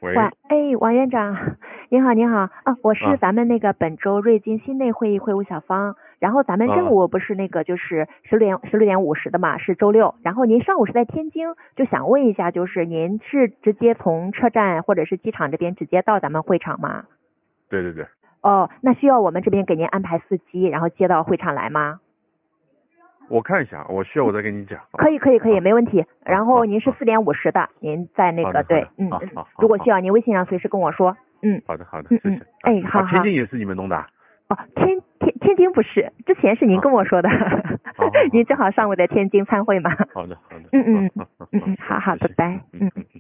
喂， 王院长，您好，您好啊，我是啊咱们那个本周瑞金新内会议会务小芳，然后咱们正啊， 午不是那个就是16点50的嘛，是周六，然后您上午是在天津，就想问一下，就是您是直接从车站或者是机场这边直接到咱们会场吗？ 对对对， 哦，那需要我们这边给您安排司机，然后接到会场来吗？ 我看一下，我需要我再跟你讲，好吧？ 可以， 啊没问题。然后您是啊啊啊， 4点50的，您在那好的好的， 个对，如果需要您微信上随时跟我说， 好的好的，谢谢。 哎， 啊， 好好。 天津也是你们弄的啊？ 哦，天津不是，之前是您跟我说的， 好好好， 您正好上午在天津参会嘛。 好的好的， 嗯嗯好， 好，好，拜谢谢， 拜。 嗯。